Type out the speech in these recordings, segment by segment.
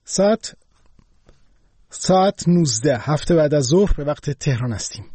ساعت 19 هفته بعد از ظهر به وقت تهران هستیم.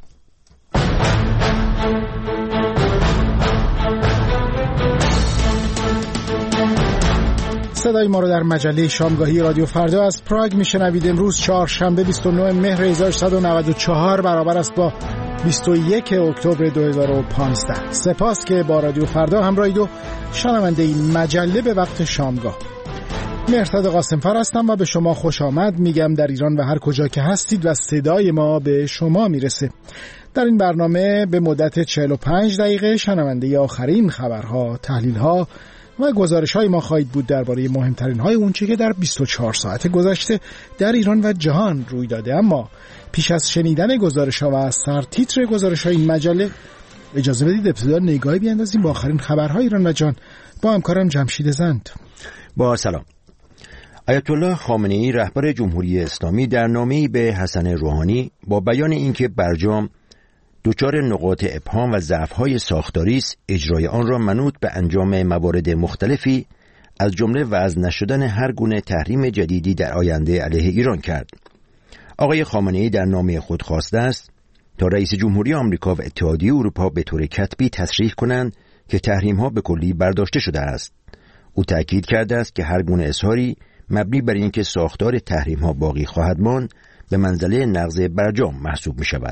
صدای ما رو در مجله شامگاهی رادیو فردا از پراگ میشنوید. امروز چهارشنبه 29 مهر 1394 برابر است با 21 اکتبر 2015. سپاس که با رادیو فردا همراهید و شنونده این مجله به وقت شامگاه. مهرداد قاسمفر هستم و به شما خوش آمد میگم در ایران و هر کجا که هستید و صدای ما به شما میرسه. در این برنامه به مدت 45 دقیقه شنونده آخرین خبرها، تحلیلها و گزارش‌های ما خواهید بود درباره مهمترین های اونچه که در 24 ساعت گذشته در ایران و جهان روی داده. اما پیش از شنیدن گزارش‌ها و سرتیتر گزارش‌های این مجله اجازه بدید ابتدا نگاهی بیاندازیم با آخرین خبرهای ایران و جهان با همکارم جمشید زند. با سلام. آیت الله خامنه‌ای رهبر جمهوری اسلامی در نامه‌ای به حسن روحانی با بیان اینکه برجام دچار نقاط ابهام و ضعف‌های ساختاری است، اجرای آن را منوط به انجام موارد مختلفی از جمله وضع نشدن هر گونه تحریم جدیدی در آینده علیه ایران کرد. آقای خامنه‌ای در نامه خود خواسته است تا رئیس جمهوری آمریکا و اتحادیه اروپا به طور کتبی تصریح کنند که تحریم‌ها به کلی برداشته شده است. او تأکید کرده است که هر گونه اظهاری مبنی بر اینکه ساختار تحریم‌ها باقی خواهد ماند به منزله نقض برجام محسوب می‌شود.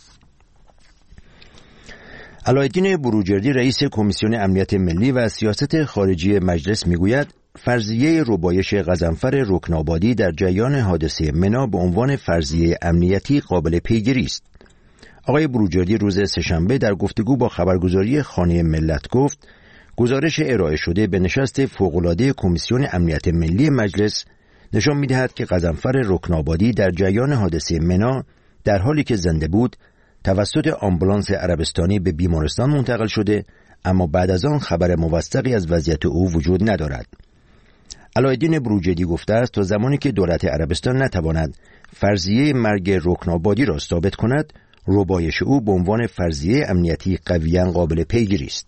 علایالدین بروجردی رئیس کمیسیون امنیت ملی و سیاست خارجی مجلس میگوید فرضیه ربایش غضنفر رکنابادی در جریان حادثه منا به عنوان فرضیه امنیتی قابل پیگیری است. آقای بروجردی روز سه‌شنبه در گفتگو با خبرگزاری خانه ملت گفت گزارش ارائه شده به نشست فوق‌العاده کمیسیون امنیت ملی مجلس نشان می‌دهد که غضنفر رکنابادی در جریان حادثه منا در حالی که زنده بود توسط آمبولانس عربستانی به بیمارستان منتقل شده، اما بعد از آن خبر موثقی از وضعیت او وجود ندارد. علایالدین بروجردی گفته است تا زمانی که دولت عربستان نتواند فرضیه مرگ رکنابادی را ثابت کند، ربایش او به عنوان فرضیه امنیتی قویاً قابل پیگیری است.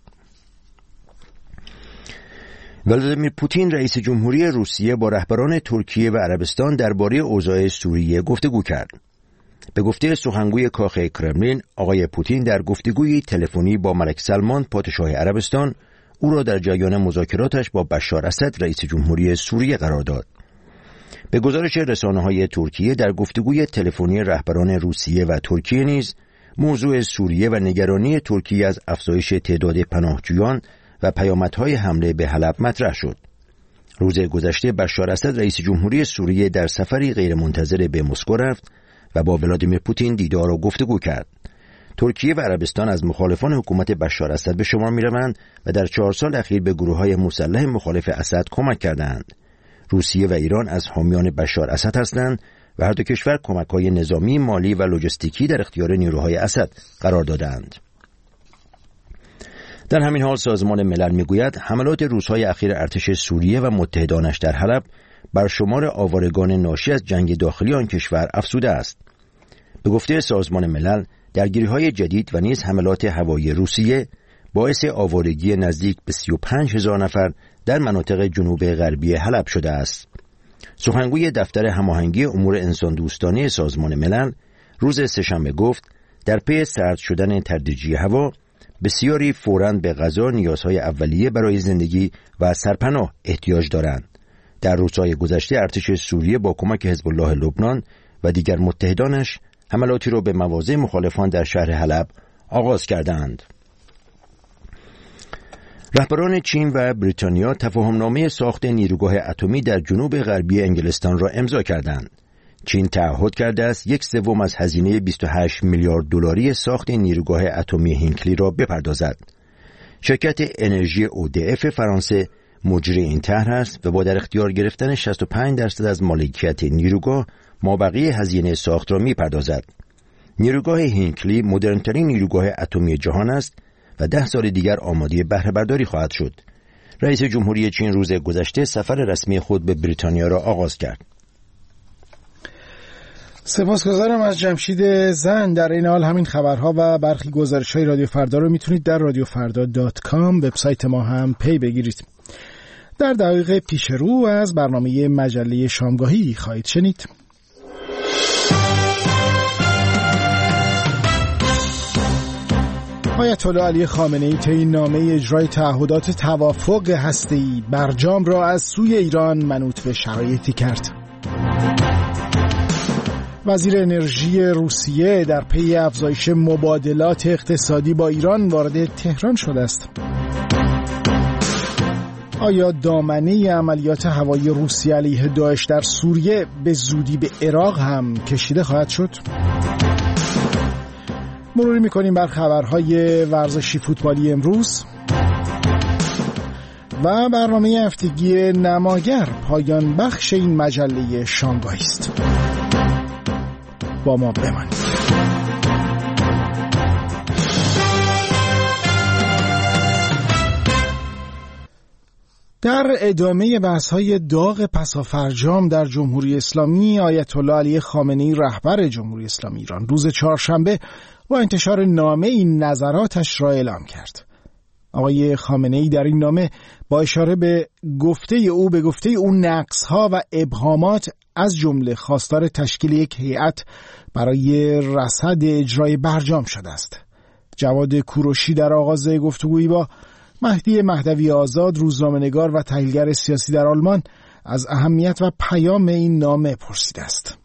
ولادیمیر پوتین رئیس جمهوری روسیه با رهبران ترکیه و عربستان درباره اوضاع سوریه گفتگو کرد. به گفته سخنگوی کاخ کرملین، آقای پوتین در گفتگوی تلفنی با ملک سلمان پادشاه عربستان او را در جریان مذاکراتش با بشار اسد رئیس جمهوری سوریه قرار داد. به گزارش رسانه‌های ترکیه در گفتگوی تلفنی رهبران روسیه و ترکیه نیز موضوع سوریه و نگرانی ترکیه از افزایش تعداد پناهجویان و پیامدهای حمله به حلب مطرح شد. روز گذشته بشار اسد رئیس جمهوری سوریه در سفری غیرمنتظره به مسکو رفت و با ولادیمیر پوتین دیدار و گفتگو کرد. ترکیه و عربستان از مخالفان حکومت بشار اسد به شمار می‌روند و در 4 سال اخیر به گروه‌های مسلح مخالف اسد کمک کردند. روسیه و ایران از حامیان بشار اسد هستند و هر دو کشور کمک‌های نظامی، مالی و لوجستیکی در اختیار نیروهای اسد قرار دادند. در همین حال سازمان ملل میگوید حملات روس‌های اخیر ارتش سوریه و متحدانش در حلب بر شمار آوارگان ناشی از جنگ داخلی آن کشور افزوده است. به گفته سازمان ملل درگیری‌های جدید و نیز حملات هوایی روسیه باعث آوارگی نزدیک به 35,000 نفر در مناطق جنوب غربی حلب شده است. سخنگوی دفتر هماهنگی امور انسان دوستانه سازمان ملل روز سه‌شنبه گفت در پی سرد شدن تدریجی هوا بسیاری فوراً به غذا، نیازهای اولیه برای زندگی و سرپناه احتیاج دارند. در روزهای گذشته ارتش سوریه با کمک حزب الله لبنان و دیگر متحدانش حملاتی را به مواضع مخالفان در شهر حلب آغاز کردند. رهبران چین و بریتانیا تفاهمنامه ساخت نیروگاه اتمی در جنوب غربی انگلستان را امضا کردند. چین تعهد کرده است 1/3 از هزینه 28 میلیارد دلاری ساخت نیروگاه اتمی هینکلی را بپردازد. شرکت انرژی اودف فرانسه مجری این طرح است و با در اختیار گرفتن 65% از مالکیت نیروگاه مابقی هزینه ساخت را میپردازد. نیروگاه هینکلی مدرن‌ترین نیروگاه اتمی جهان است و 10 سال دیگر آماده بهره برداری خواهد شد. رئیس جمهوری چین روز گذشته سفر رسمی خود به بریتانیا را آغاز کرد. سپاسگزارم از جمشید زند. در این حال همین خبرها و برخی گزارش‌های رادیو فردا رو میتونید در radiofrda.com وبسایت ما هم پی بگیرید. در دقایق پیش رو از برنامه مجله شامگاهی خواهید شنید. آیت الله علی خامنه‌ای طی نامه اجرای تعهدات توافق هسته‌ای برجام را از سوی ایران منوط به شرایطی کرد. وزیر انرژی روسیه در پی افزایش مبادلات اقتصادی با ایران وارد تهران شده است. آیا دامنه عملیات هوایی روسیه علیه داعش در سوریه به زودی به عراق هم کشیده خواهد شد؟ مروری می‌کنیم بر خبرهای ورزشی فوتبالی امروز و برنامه هفتگی نماگر پایان بخش این مجله شامگاهی است. با ما بمانید. در ادامه بحث‌های داغ پسافرجام در جمهوری اسلامی، آیت الله علی خامنه‌ای رهبر جمهوری اسلامی ایران روز چهارشنبه با انتشار نامه این نظراتش را اعلام کرد. آقای خامنه‌ای در این نامه با اشاره به گفته او نقص‌ها و ابهامات از جمله خواستار تشکیل یک هیئت برای رصد اجرای برجام شده است. جواد کوروشی در آغاز گفتگویی با مهدی مهدوی آزاد، روزنامه‌نگار و تحلیلگر سیاسی در آلمان، از اهمیت و پیام این نامه پرسیده است.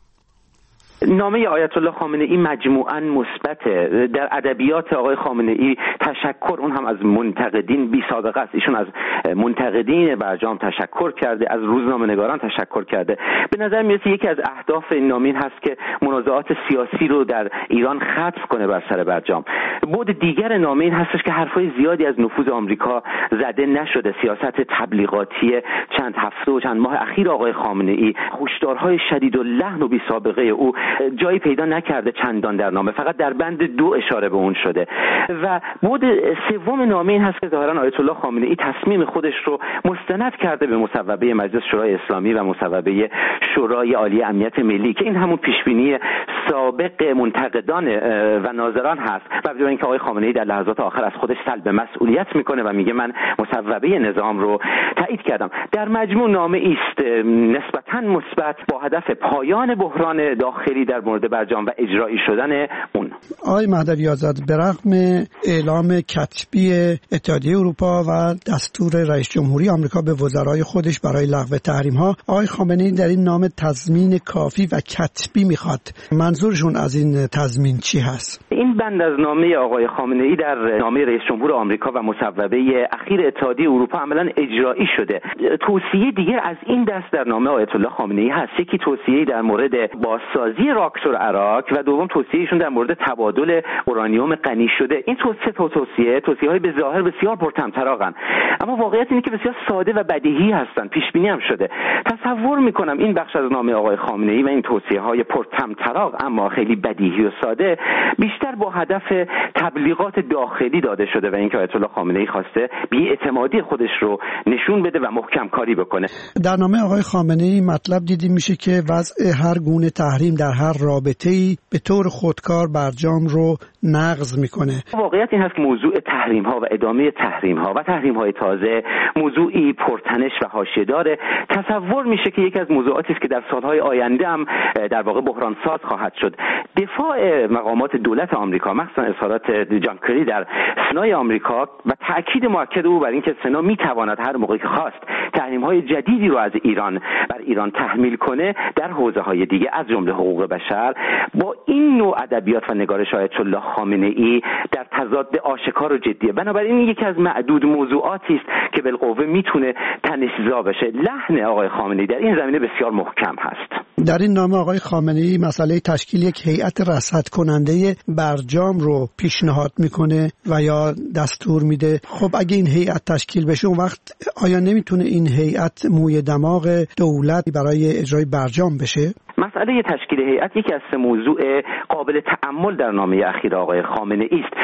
نامه آیت الله خامنه‌ای مجموعاً مثبته. در ادبیات آقای خامنه‌ای تشکر، اون هم از منتقدین بی سابقه است. ایشون از منتقدین برجام تشکر کرده، از روزنامه‌نگاران تشکر کرده. به نظر میاد یکی از اهداف این نامه این هست که منازعات سیاسی رو در ایران ختم کنه بر سر برجام. بعد دیگر نامه این هستش که حرفای زیادی از نفوذ آمریکا زده نشده. سیاست تبلیغاتی چند هفته و چند ماه اخیر آقای خامنه‌ای، هشدارهای شدید و لحن و بی سابقه او جایی پیدا نکرده چندان در نامه، فقط در بند 2 اشاره به اون شده. و بعد سوم نامه این هست که ظاهرا آیت الله خامنه‌ای تصمیم خودش رو مستند کرده به مصوبه مجلس شورای اسلامی و مصوبه شورای عالی امنیت ملی که این همون پیشبینی سابق منتقدان و ناظران هست، و بدون اینکه آقای خامنه‌ای در لحظات آخر از خودش سلب مسئولیت میکنه و میگه من مصوبه نظام رو تایید کردم. در مجموع نامه است نسبتاً مثبت با هدف پایان بحران داخلی در مورد برجام و اجرایی شدن اون. آقای مهدوی آزاد، به رغم اعلام کتبی اتحادیه اروپا و دستور رئیس جمهوری آمریکا به وزرای خودش برای لغو تحریم‌ها، آقای خامنه‌ای در این نامه تضمین کافی و کتبی میخواد. منظورشون از این تضمین چی هست؟ این بند از نامه آقای خامنه‌ای در نامه رئیس جمهور آمریکا و مصوبه اخیر اتحادیه اروپا عملاً اجرایی شده. توصیه دیگر از این دست در نامه آیت الله خامنه‌ای هست. یکی توصیه در مورد بازسازی راکتور عراق و دوم توصیهشون در مورد تبادل اورانیوم غنی شده. این توصیه‌های به ظاهر بسیار پرطمطراقن، اما واقعیت اینه که بسیار ساده و بدیهی هستن. پیش بینی هم شده. تصور میکنم این بخش از نامه آقای خامنه‌ای و این توصیه‌های پرطمطراق اما خیلی بدیهی و ساده بیشتر با هدف تبلیغات داخلی داده شده و اینکه آیت الله خامنه‌ای خواسته بی‌اعتمادی خودش رو نشون بده و محکم کاری بکنه. در نامه آقای خامنه‌ای مطلب دیده میشه که وضع هر گونه تحریم در هر رابطه‌ای به طور خودکار برجام رو نقض میکنه. واقعیت این هست که موضوع تحریم‌ها و ادامه تحریم‌ها و تحریم‌های تازه موضوعی پرتنش و حاشیه داره. تصور میشه که یکی از موضوعاتی است که در سالهای آینده هم در واقع بحران ساز خواهد شد. دفاع مقامات دولت آمریکا، مخصوصا اظهارات جان کری در سنای آمریکا و تاکید موکد او بر اینکه سنا میتواند هر موقعی که خواست تحریم‌های جدیدی رو از ایران بر ایران تحمیل کنه در حوزه‌های دیگه از جمله حقوق بشر، با این نوع ادبیات و نگارش آیت الله خامنه‌ای در تضاد آشکار و جدیه. بنابراین یکی از معدود موضوعاتی است که بالقوه میتونه تنش‌زا بشه. لحن آقای خامنه‌ای در این زمینه بسیار محکم هست. در این نامه آقای خامنه‌ای مسئله تشکیل یک هیئت رصد کننده برجام رو پیشنهاد میکنه و یا دستور میده. خب اگه این هیئت تشکیل بشه اون وقت آیا نمیتونه این هیئت موی دماغ دولت برای اجرای برجام بشه؟ مسئله تشکیل هیئت یکی از 3 موضوع قابل تأمل در نامه اخیر آقای خامنه‌ای است.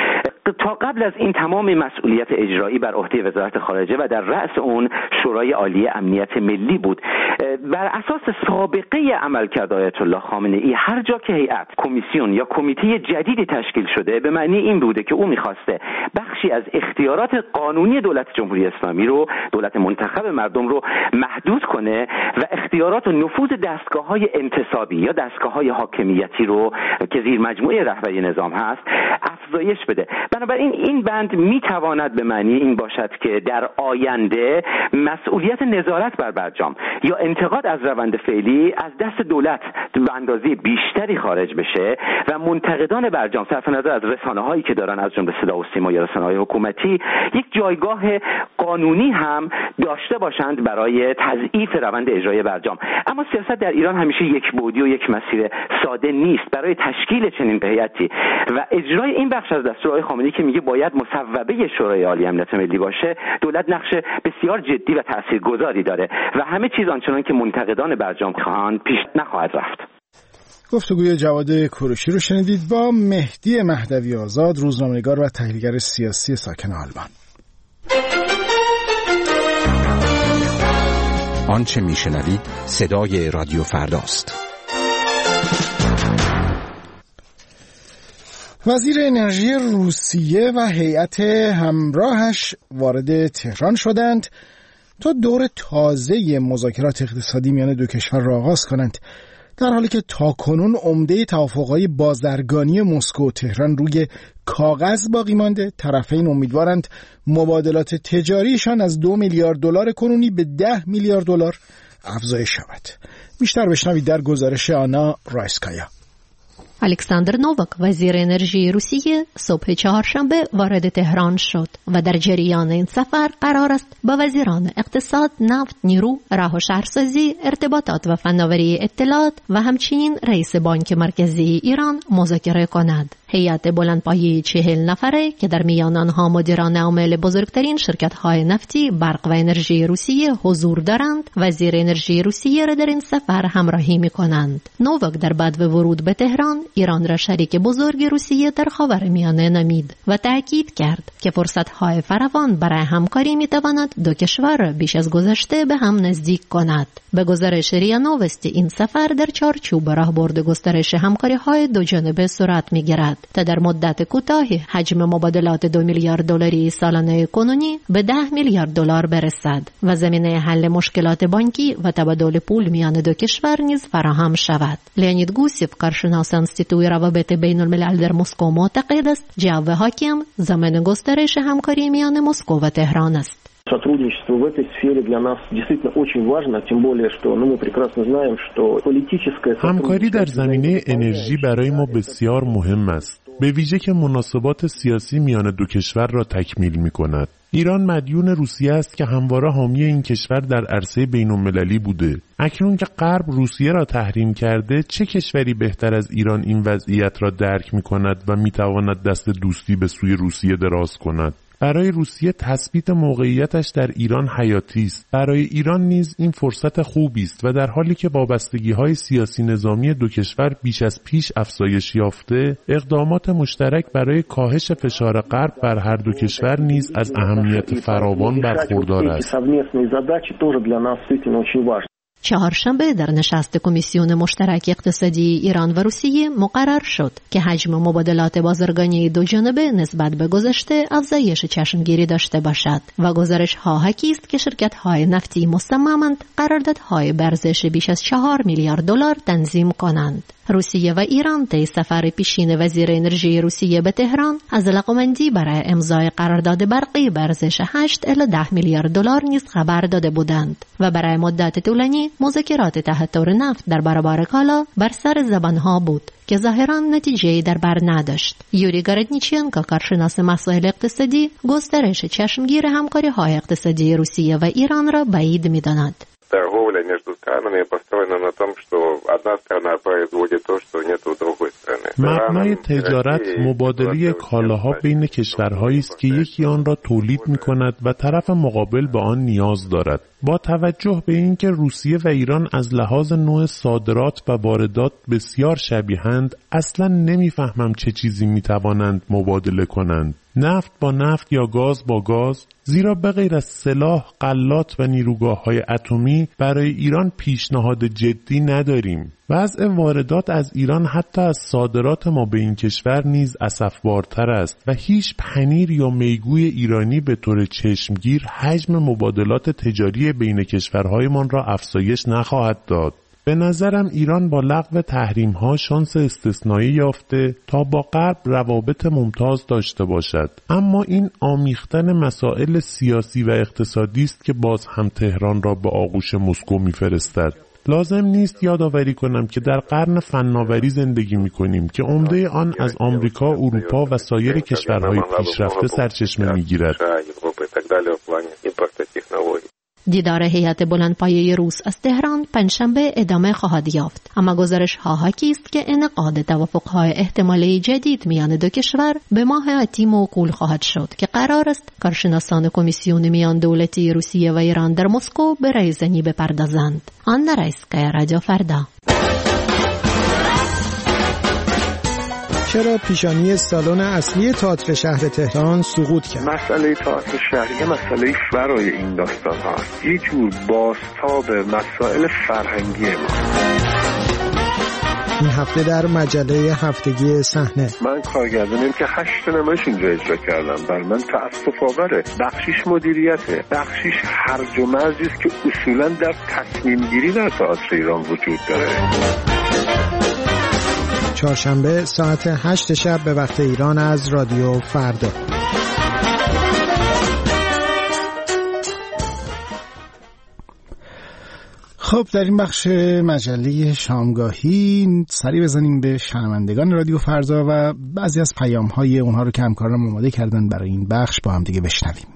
تا قبل از این تمام مسئولیت اجرایی بر عهده وزارت خارجه و در رأس اون شورای عالی امنیت ملی بود. بر اساس سابقه عملکرد آیت الله خامنه ای هر جا که هیئت، کمیسیون یا کمیته جدیدی تشکیل شده به معنی این بوده که او می‌خواسته بخشی از اختیارات قانونی دولت جمهوری اسلامی رو، دولت منتخب مردم رو محدود کنه و اختیارات و نفوذ دستگاه‌های انتصابی یا دستگاه‌های حاکمیتی رو که زیر مجموعه رهبری نظام هست افزایش بده. بنابراین این بند میتواند به معنی این باشد که در آینده مسئولیت نظارت بر برجام یا انتقاد از روند فعلی از دست دولت به اندازه بیشتری خارج بشه و منتقدان برجام صرف نظر از رسانه‌هایی که دارن از جمله صدا و سیما یا رسانه‌های حکومتی یک جایگاه قانونی هم داشته باشند برای تضعیف روند اجرایی برجام. اما سیاست در ایران همیشه یک بعدی و یک مسیر ساده نیست. برای تشکیل چنین هیئتی و اجرای این بخش از دستور خامنه‌ای که میگه باید مصوبه شورای عالی امنیت ملی باشه، دولت نقش بسیار جدی و تاثیرگذاری داره و همه چیز آنچنان که منتقدان برجام خواهند پیش نخواهد رفت. گفتگوی جواد کوروشی رو شنیدید با مهدی مهدوی آزاد، روزنامه‌نگار و تحلیلگر سیاسی ساکن آلمان. آنچه میشنوید صدای رادیو فرداست. وزیر انرژی روسیه و هیئت همراهش وارد تهران شدند تا دور تازه مذاکرات اقتصادی میان دو کشور را آغاز کنند، در حالی که تاکنون عمده توافق‌های بازرگانی مسکو و تهران روی کاغذ باقی مانده. طرفین امیدوارند مبادلات تجاریشان از 2 میلیارد دلار کنونی به 10 میلیارد دلار افزایش شود. بیشتر بشنوید در گزارش آنا رایسکایا. الکساندر نوواک وزیر انرژی روسیه صبح چهارشنبه وارد تهران شد و در جریان این سفر قرار است با وزیران اقتصاد، نفت، نیرو، راه و شهرسازی، ارتباطات و فناوری اطلاعات و همچنین رئیس بانک مرکزی ایران مذاکره کند. هیئت بلندپایه 40 نفره که در میان آنها مدیران عامل بزرگترین شرکت‌های نفتی، برق و انرژی روسیه حضور دارند، وزیر انرژی روسیه را در این سفر همراهی می‌کنند. نوواک در بعد ورود به تهران ایران را شریک بزرگ روسیه در خاورمیانه نامید و تاکید کرد که فرصت‌های فراوان برای همکاری می‌تواند دو کشور بیش از گذشته به هم نزدیک کند. به گزارش ریا نووستی این سفر در چارچوب راهبرد گسترش همکاری‌های دو جانبه صورت می‌گیرد تا در مدت کوتاهی حجم مبادلات 2 میلیارد دلاری سالانه کنونی به 10 میلیارد دلار برسد و زمینه حل مشکلات بانکی و تبادل پول میان دو کشور نیز فراهم شود. لئونید گوسیف، کارشناس انستیتوی روابط بین الملل در مسکو، معتقد است جو حاکم زمان گسترش همکاری میان مسکو و تهران است. Сотрудничество в этой сфере для нас действительно очень важно, тем более что мы прекрасно знаем, что политическое همکاری در زمینه انرژی برای ما بسیار مهم است، به ویژه که مناسبات سیاسی میان دو کشور را تکمیل می‌کند. ایران مدیون روسیه است که همواره حامی این کشور در عرصه بین‌المللی بوده. اکنون که غرب روسیه را تحریم کرده، چه کشوری بهتر از ایران این وضعیت را درک می‌کند و می‌تواند دست دوستی به سوی روسیه دراز کند؟ برای روسیه تثبیت موقعیتش در ایران حیاتی است. برای ایران نیز این فرصت خوبی است و در حالی که وابستگی‌های سیاسی نظامی دو کشور بیش از پیش افزایش یافته، اقدامات مشترک برای کاهش فشار غرب بر هر دو کشور نیز از اهمیت فراوان برخوردار است. چهارشنبه در نشست کمیسیون مشترک اقتصادی ایران و روسیه مقرر شد که حجم مبادلات بازرگانی دو جانبه نسبت به گذشته افزایش چشمگیری داشته باشد و گزارش‌ها حاکی است که شرکت‌های نفتی مصممند قراردادهای ارزش بیش از 4 میلیارد دلار تنظیم کنند. روسیه و ایران طی سفر پیشین وزیر انرژی روسیه به تهران از علاقه‌مندی برای امضای قرارداد برقی به ارزش 8 الی 10 میلیارد دلار نیز خبر داده بودند و برای مدت طولانی مذاکرات تحت طور نفت در برابر کالا بر سر زبانها بود که ظاهراً نتیجه‌ای در بر نداشت. یوری گاردنیچنکو، کارشناس مسائل اقتصادی، گسترش چشمگیر همکاری‌های اقتصادی روسیه و ایران را بعید می‌داند. Торговля между странами построена на том, что одна страна производит то, что нет у другой страны. مبنای تجارت مبادله کالاها بین کشورهایی است که یکی آن را تولید می‌کند و طرف مقابل به آن نیاز دارد. با توجه به اینکه روسیه و ایران از لحاظ نوع صادرات و واردات بسیار شبیهند، اصلا نمیفهمم چه چیزی میتوانند مبادله کنند. نفت با نفت یا گاز با گاز، زیرا به غیر از سلاح، غلات و نیروگاه‌های اتمی برای ایران پیشنهاد جدی نداریم. وضع واردات از ایران حتی از صادرات ما به این کشور نیز اسفبارتر است و هیچ پنیر یا میگوی ایرانی به طور چشمگیر حجم مبادلات تجاری بین کشورهایمان را افزایش نخواهد داد. به نظرم ایران با لغو تحریم‌ها شانس استثنایی یافته تا با غرب روابط ممتاز داشته باشد، اما این آمیختن مسائل سیاسی و اقتصادی است که باز هم تهران را به آغوش مسکو می‌فرستد. لازم نیست یادآوری کنم که در قرن فناوری زندگی می‌کنیم که عمده آن از آمریکا، اروپا و سایر کشورهای پیشرفته سرچشمه می‌گیرد. دیدار هیئت بلندپایه روس از تهران پنجشنبه ادامه خواهد یافت، اما گزارش ها حاکی است که انعقاد توافق‌های احتمالی جدید میان دو کشور به ماه آتی موکول خواهد شد که قرار است کارشناسان کمیسیون میان دولتی روسیه و ایران در مسکو به رایزنی بپردازند. آنا رایسکایا، رادیو فردا. چرا پیشانی سالن اصلی تئاتر شهر تهران سقوط کرد؟ مسئله تئاتر شهری مسئله فرای این داستان هاست، یه جور بازتاب مسائل فرهنگی ما. این هفته در مجله هفتگی صحنه من کارگردانیم که 8 نمایش اینجا اجرا کردم. بر من تأسف آوره. بخشیش مدیریته، بخشیش هرج و مرجی است که اصولا در تصمیم گیری در تئاتر ایران وجود داره. چهارشنبه ساعت 8 شب به وقت ایران از رادیو فردا. خب در این بخش مجله شامگاهی سری بزنیم به شنوندگان رادیو فردا و بعضی از پیام‌های اونها رو که همکارانم آماده کردن برای این بخش با هم دیگه بشنویم.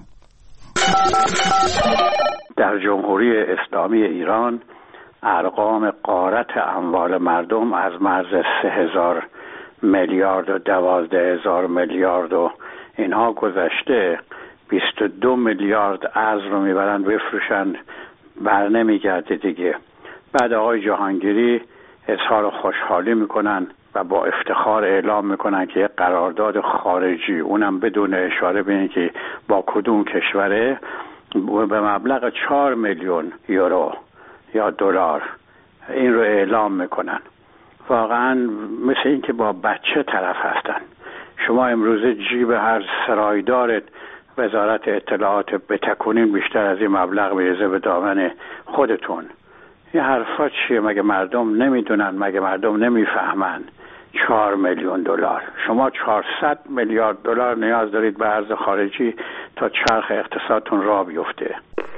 در جمهوری اسلامی ایران ارقام غارت اموال مردم از مرز 3000 میلیارد و 12000 میلیارد و اینها گذشته. 22 میلیارد ارز رو میبرن بفروشن، بر نمیگرده دیگه. بعد آقای جهانگیری اظهار خوشحالی میکنن و با افتخار اعلام میکنن که یک قرارداد خارجی، اونم بدون اشاره به اینکه با کدوم کشوره، به مبلغ 4 میلیون یورو یا دلار این رو اعلام میکنن. واقعا مثل این که با بچه طرف هستن. شما امروزه جیب هر سرایدار وزارت اطلاعات بتکونین بیشتر از این مبلغ میرزه به دامن خودتون. این حرفا چیه؟ مگه مردم نمیدونن؟ مگه مردم نمیفهمن؟ 4 میلیون دلار. شما 400 میلیارد دلار نیاز دارید به ارز خارجی تا چرخ اقتصادتون راه بیفته.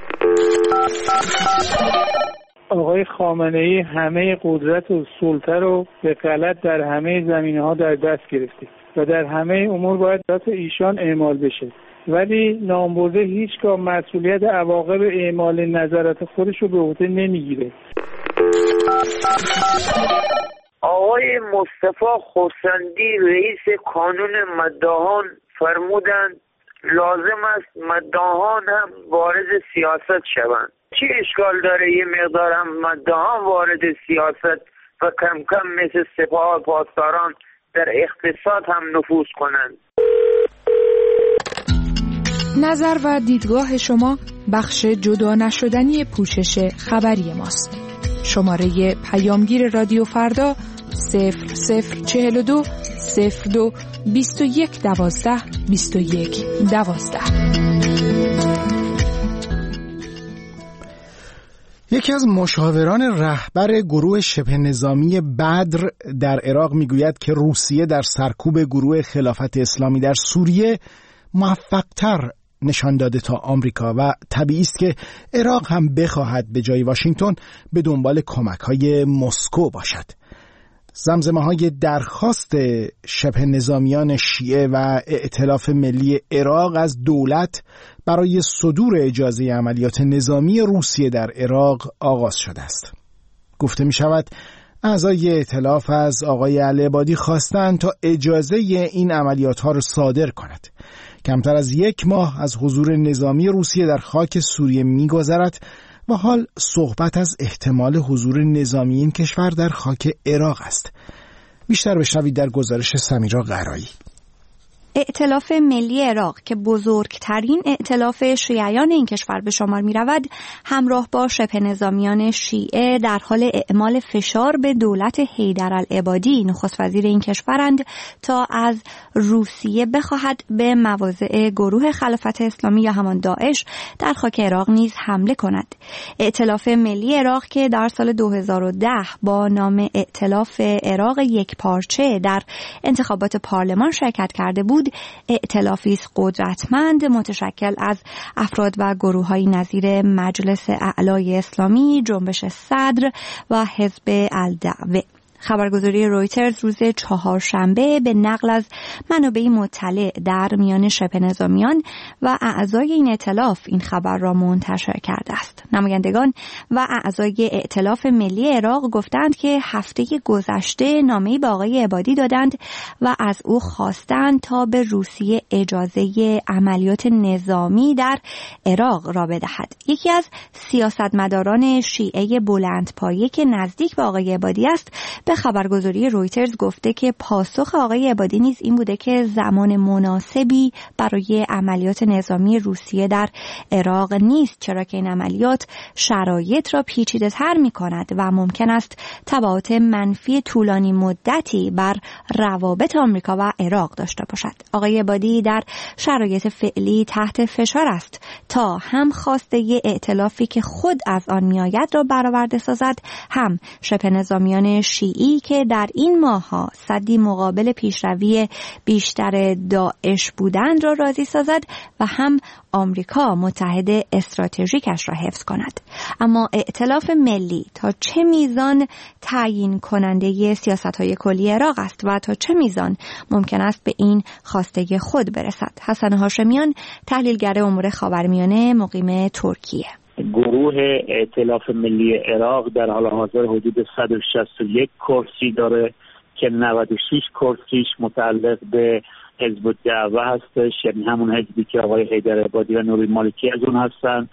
آقای خامنه‌ای همه قدرت و سلطه رو به غلط در همه زمینه‌ها در دست گرفته و در همه امور باید دست ایشان اعمال بشه، ولی نامبرده هیچگاه مسئولیت عواقب اعمال نظرات خودش رو به عهده نمیگیره. آقای مصطفی خورسندی رئیس کانون مداحان فرمودند لازم است مداحان هم وارد سیاست شوند. چه اشکال داره یه مقدار هم مداحان وارد سیاست و کم کم مثل سپاه پاسداران در اقتصاد هم نفوذ کنند؟ نظر و دیدگاه شما بخش جدا نشدنی پوشش خبری ماست. شماره پیامگیر رادیو فردا 0042 02 21 12 21 12. یکی از مشاوران رهبر گروه شبه نظامی بدر در عراق میگوید که روسیه در سرکوب گروه خلافت اسلامی در سوریه موفق‌تر نشان داده تا آمریکا و طبیعی است که عراق هم بخواهد به جای واشنگتن به دنبال کمک‌های مسکو باشد. زمزمه‌های درخواست شبه نظامیان شیعه و ائتلاف ملی عراق از دولت برای صدور اجازه عملیات نظامی روسیه در عراق آغاز شده است. گفته می شود اعضای ائتلاف از آقای العبادی خواستند تا اجازه این عملیات ها را صادر کند. کمتر از 1 ماه از حضور نظامی روسیه در خاک سوریه می گذرد و حال صحبت از احتمال حضور نظامی این کشور در خاک عراق است. بیشتر بشنوید در گزارش سمیرا قرایی. ائتلاف ملی عراق که بزرگترین ائتلاف شیعیان این کشور به شمار می رود، همراه با شبه نظامیان شیعه در حال اعمال فشار به دولت حیدرالعبادی نخست وزیر این کشورند تا از روسیه بخواهد به مواضع گروه خلافت اسلامی یا همان داعش در خاک عراق نیز حمله کند. ائتلاف ملی عراق که در سال 2010 با نام ائتلاف عراق یک پارچه در انتخابات پارلمان شرکت کرده بود، ائتلافی است قدرتمند متشکل از افراد و گروه‌های نظیر مجلس اعلای اسلامی، جنبش صدر و حزب الدعوه. خبرگزاری رویترز روز چهارشنبه به نقل از منابعی مطلع در میان شبه نظامیان و اعضای این ائتلاف این خبر را منتشر کرده است. نمایندگان و اعضای ائتلاف ملی عراق گفتند که هفته گذشته نامه‌ای به آقای عبادی دادند و از او خواستند تا به روسیه اجازه عملیات نظامی در عراق را بدهد. یکی از سیاستمداران شیعه بلندپایه که نزدیک به آقای عبادی است به خبرگزاری رویترز گفته که پاسخ آقای عبادی نیز این بوده که زمان مناسبی برای عملیات نظامی روسیه در عراق نیست، چرا که این عملیات شرایط را پیچیده‌تر می‌کند و ممکن است تبعات منفی طولانی مدتی بر روابط آمریکا و عراق داشته باشد. آقای عبادی در شرایط فعلی تحت فشار است تا هم خواسته ائتلافی که خود از آن میآید را برآورده سازد، هم شبه نظامیان شیعی که در این ماه‌ها صدی مقابل پیشروی بیشتر داعش بودند را راضی سازد و هم آمریکا متحد استراتژیکش را حفظ کند. اما ائتلاف ملی تا چه میزان تعیین کننده سیاست‌های کلی عراق است و تا چه میزان ممکن است به این خواسته خود برسد؟ حسن هاشمیان، تحلیلگر امور خاورمیانه مقیم ترکیه: گروه ائتلاف ملی عراق در حال حاضر حدود 161 کرسی داره که 96 کرسیش متعلق به حزب الدعوه هستش، یعنی همون حزبی که آقای حیدرعبادی و نوری مالکی از اون هستن.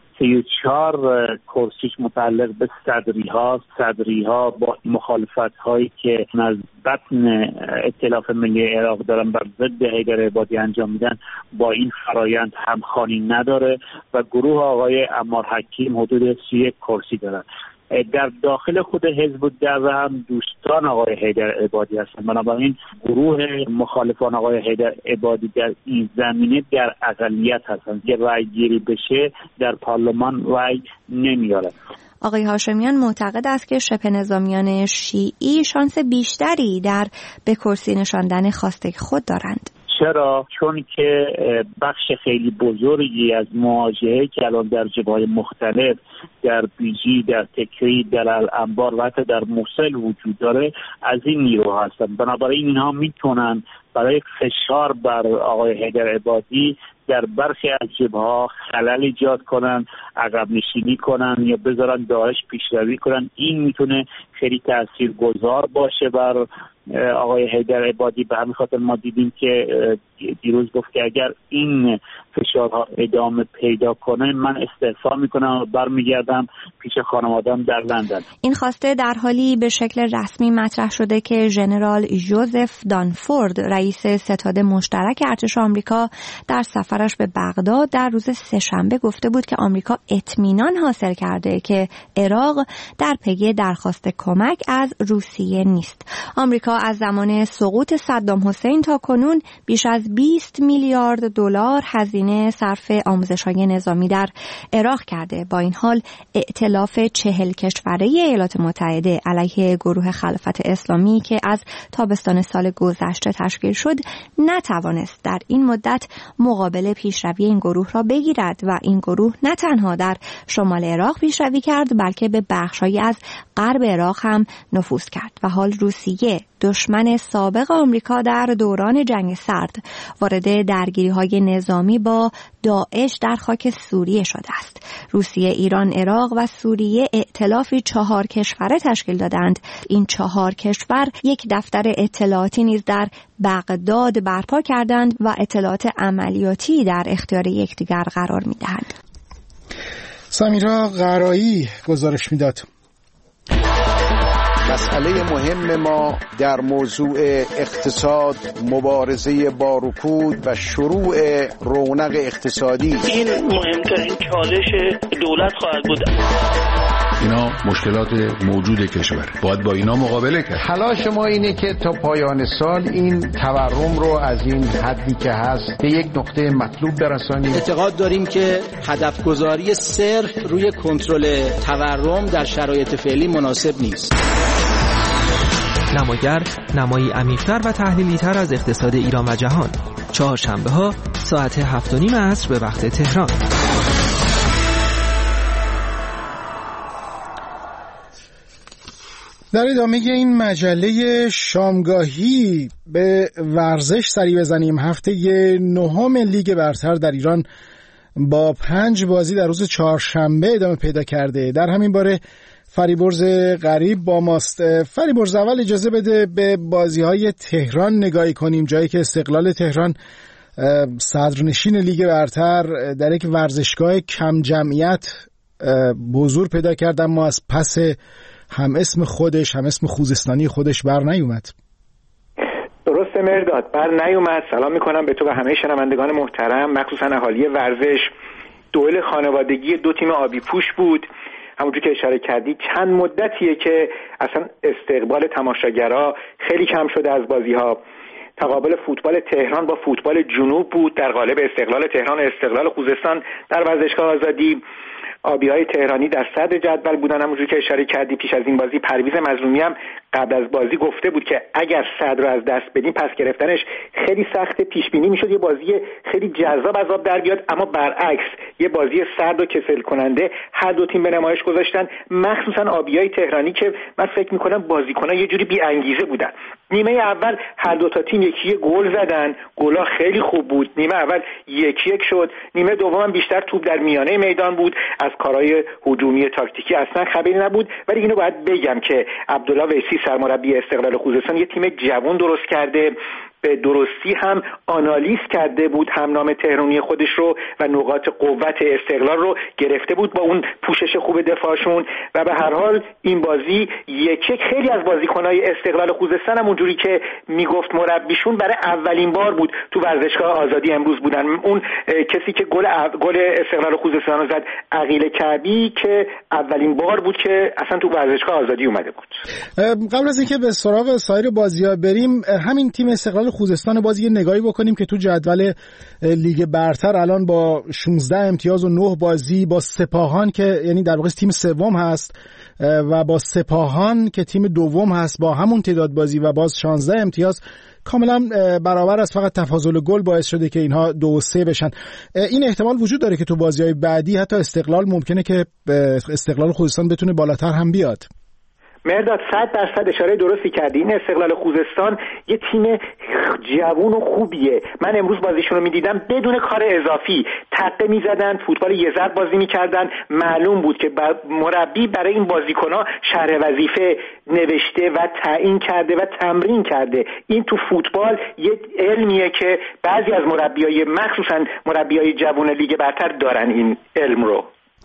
34 کرسیش متعلق به صدری ها با مخالفت هایی که از بطن ائتلاف ملی عراق دارن بر ضد حیدرعبادی انجام میدن با این فرایند همخوانی نداره و گروه آقای عمار حکیم حدود 31 کرسی دارن. در داخل خود حزب الدعوه هم دوستان آقای حیدرعبادی هستند. بنابراین گروه مخالفان آقای حیدرعبادی در این زمینه در اقلیت هستند که رأی گیری بشه در پارلمان رأی نمیاره. آقای هاشمیان معتقد است که شبه نظامیان شیعی شانس بیشتری در به کرسی نشاندن خواسته خود دارند. چرا؟ چون که بخش خیلی بزرگی از مواجهه که الان در جبهه‌های مختلف در بیجی، در تکری، در الانبار و حتی در موصل وجود داره از این نیروها هستند. بنابراین اینها میتونن برای فشار بر آقای حیدرعبادی در برخی از جبهه‌ها خلل ایجاد کنن، عقب نشینی کنن یا بذارن داعش پیشروی کنن. این میتونه خیلی تاثیرگذار باشه بر آقای حیدرعبادی. به همین خاطر ما دیدیم که دیروز گفت که اگر این فشارها ادامه پیدا کنه من استعفا میکنم و برمیگردم پیش خانواده‌ام در لندن. این خواسته در حالی به شکل رسمی مطرح شده که ژنرال جوزف دانفورد، رئیس ستاد مشترک ارتش آمریکا، در سفرش به بغداد در روز سه‌شنبه گفته بود که آمریکا اطمینان حاصل کرده که عراق در پی درخواست کمک از روسیه نیست. آمریکا از زمان سقوط صدام حسین تا کنون بیش از 20 میلیارد دلار هزینه صرف آموزش‌های نظامی در عراق کرده. با این حال ائتلاف 40 کشوره ایالات متحده علیه گروه خلافت اسلامی که از تابستان سال گذشته تشکیل شد نتوانست در این مدت مقابل پیشروی این گروه را بگیرد و این گروه نه تنها در شمال عراق پیشروی کرد بلکه به بخش‌هایی از غرب عراق هم نفوذ کرد و حال روسیه، دشمن سابق آمریکا در دوران جنگ سرد، وارد درگیری‌های نظامی با داعش در خاک سوریه شده است. روسیه، ایران، عراق و سوریه ائتلافی 4 کشوره تشکیل دادند. این 4 کشور یک دفتر اطلاعاتی نیز در بغداد برپا کردند و اطلاعات عملیاتی در اختیار یکدیگر قرار می‌دهند. سمیرا قرایی گزارش میداد. مسئله مهم ما در موضوع اقتصاد، مبارزه با رکود و شروع رونق اقتصادی. این مهمترین چالش دولت خواهد بود. اینا مشکلات موجود کشوره، باید با اینا مقابله کرد. تلاش ما اینه که تا پایان سال این تورم رو از این حدی که هست به یک نقطه مطلوب برسانیم. اعتقاد داریم که هدف گذاری صرف روی کنترل تورم در شرایط فعلی مناسب نیست. نماگر نمایی عمیق‌تر و تحلیلی‌تر از اقتصاد ایران و جهان، چهارشنبه‌ها ساعت 7:30 عصر به وقت تهران. در ادامه این مجله شامگاهی به ورزش سری بزنیم. هفته 9 لیگ برتر در ایران با 5 بازی در روز چهارشنبه ادامه پیدا کرده. در همین باره فریبرز غریب با ماست. فریبرز، اول اجازه بده به بازی‌های تهران نگاهی کنیم، جایی که استقلال تهران صدرنشین لیگ برتر در یک ورزشگاه کم جمعیت حضور پیدا کرد، اما از پس هم اسم خودش، هم اسم خوزستانی خودش بر نیومد. درسته مرداد، بر نیومد. سلام میکنم به تو و همه شنوندگان محترم، مخصوصا اهالی ورزش. دوئل خانوادگی دو تیم آبی پوش بود. همونجور که اشاره کردی چند مدتیه که اصلا استقبال تماشاگرها خیلی کم شده از بازی‌ها. تقابل فوتبال تهران با فوتبال جنوب بود در قالب استقلال تهران و استقلال خوزستان در ورزشگاه آزادی. آبی‌های تهرانی در صدر جدول بودن. همونجور که اشاره کردی پیش از این بازی پرویز مظلومی هم قبل از بازی گفته بود که اگر صدر رو از دست بدیم پس گرفتنش خیلی سخت. پیش بینی میشد یه بازی خیلی جذاب از آب در بیاد، اما برعکس یه بازی سرد و کسل کننده هر دو تیم به نمایش گذاشتن، مخصوصا آبی‌های تهرانی که من فکر می‌کنم بازیکن‌ها یه جوری بی انگیزه بودن. نیمه اول هر دو تا تیم یکی گل زدن، گل‌ها خیلی خوب بود. نیمه اول 1-1 شد. نیمه دوم بیشتر توپ در میانه میدان بود، از کارهای هجومی تاکتیکی اصلا خبری نبود. ولی اینو باید بگم که عبدالله ویسی سرمربی استقلال خوزستان یه تیم جوان درست کرده، به درستی هم آنالیز کرده بود همنام تهرانی خودش رو و نقاط قوت استقلال رو گرفته بود با اون پوشش خوب دفاعشون و به هر حال این بازی یک خیلی از بازیکنای استقلال خوزستان هم اونجوری که میگفت مربیشون برای اولین بار بود تو ورزشگاه آزادی امروز بودن. اون کسی که گل استقلال خوزستان رو زد عقیل کعبی که اولین بار بود که اصلا تو ورزشگاه آزادی اومده بود. قبل از اینکه به سراغ سایر بازی‌ها بریم، همین تیم استقلال خوزستان بازی یه نگاهی بکنیم که تو جدول لیگ برتر الان با 16 امتیاز و 9 بازی با سپاهان که یعنی در واقع تیم سوم هست و با سپاهان که تیم دوم هست با همون تعداد بازی و باز 16 امتیاز کاملا برابر است، فقط تفاضل گل باعث شده که اینها 2-3 بشن. این احتمال وجود داره که تو بازی‌های بعدی حتی استقلال ممکنه که استقلال خوزستان بتونه بالاتر هم بیاد. مرداد 100% اشاره درستی کردی. این استقلال خوزستان یه تیم جوون و خوبیه. من امروز بازیشون رو میدیدم بدون کار اضافی تقه میزدن، فوتبال یه ضرب بازی میکردن. معلوم بود که مربی برای این بازیکن‌ها شرح وظیفه نوشته و تعیین کرده و تمرین کرده. این تو فوتبال یه علمیه که بعضی از مربیای مخصوصا مربیای جوون لیگ برتر دارن این علم رو.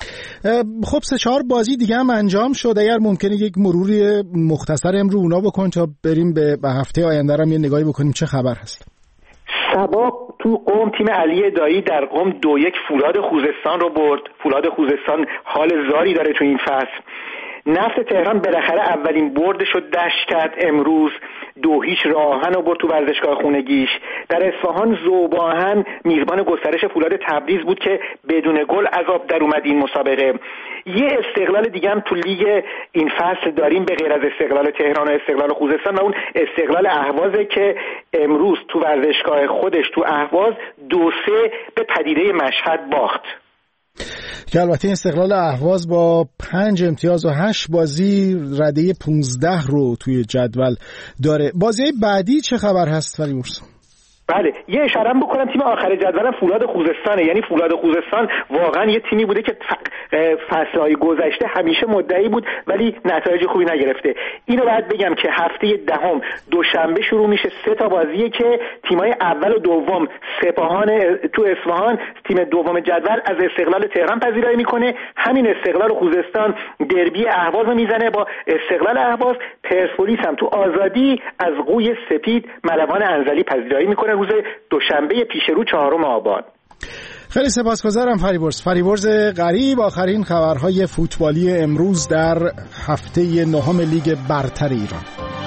خب 3-4 بازی دیگه هم انجام شد. اگر ممکنه یک مروری مختصر امرو اونا بکن تا بریم به هفته آینده هم یه نگاهی بکنیم چه خبر هست. سبا تو قم تیم علی دایی در قم 2-1 فولاد خوزستان رو برد. فولاد خوزستان حال زاری داره تو این فصل. نفت تهران بالاخره اولین بردش رو دشت کرد امروز، 2-0 راهن رو برد تو ورزشگاه خونگیش. در اصفهان ذوب‌آهن میزبان گسترش فولاد تبریز بود که بدون گل از آب در اومد این مسابقه. یه استقلال دیگه هم تو لیگ این فصل داریم به غیر از استقلال تهران و استقلال خوزستان و اون استقلال اهوازه که امروز تو ورزشگاه خودش تو اهواز 2-3 به پدیده مشهد باخت. که البته استقلال اهواز با 5 امتیاز و 8 بازی رده 15 رو توی جدول داره. بازی بعدی چه خبر هست فریبرز؟ بله، یه اشاره بکنم تیم آخر جدولم فولاد خوزستانه. یعنی فولاد خوزستان واقعا یه تیمی بوده که فصل‌های گذشته همیشه مدعی بود ولی نتایج خوبی نگرفته. اینو باید بگم که هفته دهم دوشنبه شروع میشه 3 تا بازیه که تیمای اول و دوم سپاهان تو اصفهان، تیم دوم جدول از استقلال تهران پذیرایی میکنه. همین استقلال خوزستان دربی اهواز رو میزنه با استقلال اهواز. پرسپولیس هم تو آزادی از قوی سپید ملوان انزلی پذیرایی میکنه روز دوشنبه پیش رو 4 آبان. خیلی سپاسگزارم فریبرز غریب. آخرین خبرهای فوتبالی امروز در هفته 9 لیگ برتر ایران.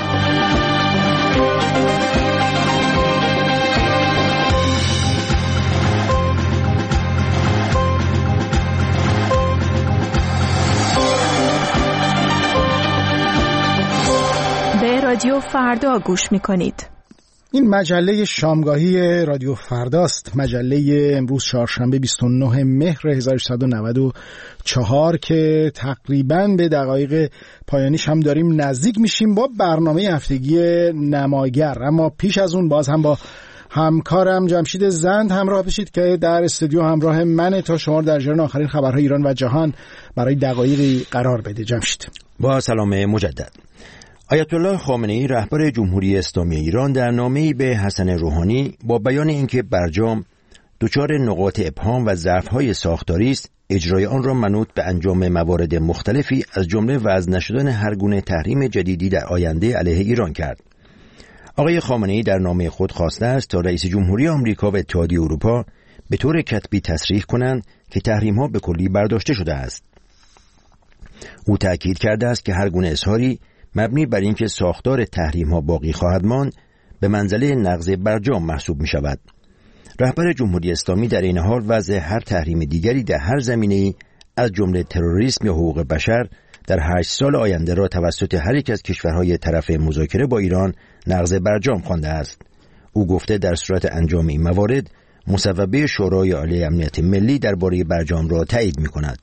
به رادیو فردا گوش می‌کنید. این مجله شامگاهی رادیو فرداست، مجله امروز چهارشنبه 29 مهر 1394 که تقریباً به دقایق پایانیش هم داریم نزدیک میشیم با برنامه هفتگی نماگر. اما پیش از اون باز هم با همکارم جمشید زند همراه بشید که در استودیو همراه منه تا شما در جریان آخرین خبرهای ایران و جهان برای دقایقی قرار بده. جمشید، با سلام مجدد. آیت الله خامنه‌ای رهبر جمهوری اسلامی ایران در نامه‌ای به حسن روحانی با بیان اینکه برجام دچار نقاط ابهام و ضعف‌های ساختاری است، اجرای آن را منوط به انجام موارد مختلفی از جمله وضع نشدن هر گونه تحریم جدیدی در آینده علیه ایران کرد. آقای خامنه‌ای در نامه خود خواسته است تا رئیس جمهوری آمریکا و اتحادیه اروپا به طور کتبی تصریح کنند که تحریم‌ها به کلی برداشته شده است. او تأکید کرده است که هر گونه اظهاری مبنی بر اینکه ساختار تحریم‌ها باقی خواهد ماند به منزله نقض برجام محسوب می‌شود. رهبر جمهوری اسلامی در این حال وضع هر تحریم دیگری در هر زمینه‌ای از جمله تروریسم یا حقوق بشر در 8 سال آینده را توسط هر یک از کشورهای طرف مذاکره با ایران نقض برجام خوانده است. او گفته در صورت انجام این موارد مصوبه شورای عالی امنیت ملی درباره برجام را تایید می‌کند.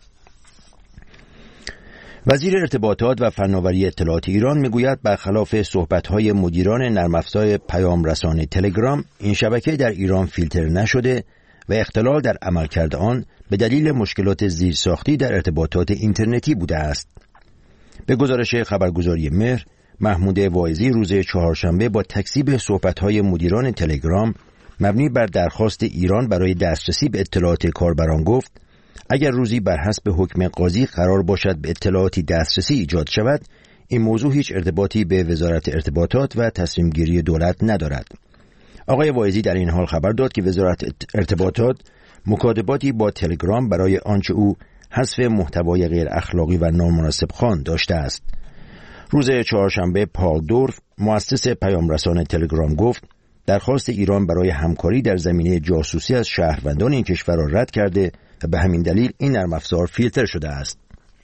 وزیر ارتباطات و فناوری اطلاعات ایران میگوید برخلاف صحبت‌های مدیران نرم افزار پیام رسان تلگرام، این شبکه در ایران فیلتر نشده و اختلال در عملکرد آن به دلیل مشکلات زیرساختی در ارتباطات اینترنتی بوده است. به گزارش خبرگزاری مهر، محمود واعظی روز چهارشنبه با تکذیب صحبت‌های مدیران تلگرام مبنی بر درخواست ایران برای دسترسی به اطلاعات کاربران گفت: اگر روزی بر حسب حکم قاضی قرار باشد به اطلاعاتی دسترسی ایجاد شود، این موضوع هیچ ارتباطی به وزارت ارتباطات و تصمیم گیری دولت ندارد. آقای واعظی در این حال خبر داد که وزارت ارتباطات مکاتباتی با تلگرام برای آنچه او حذف محتوای غیر اخلاقی و نامناسب خواند داشته است. روز چهارشنبه پال دورف، مؤسس پیام رسان تلگرام گفت: درخواست ایران برای همکاری در زمینه جاسوسی از شهروندان این کشور را رد کرده و به همین دلیل این نرم افزار فیلتر شده است.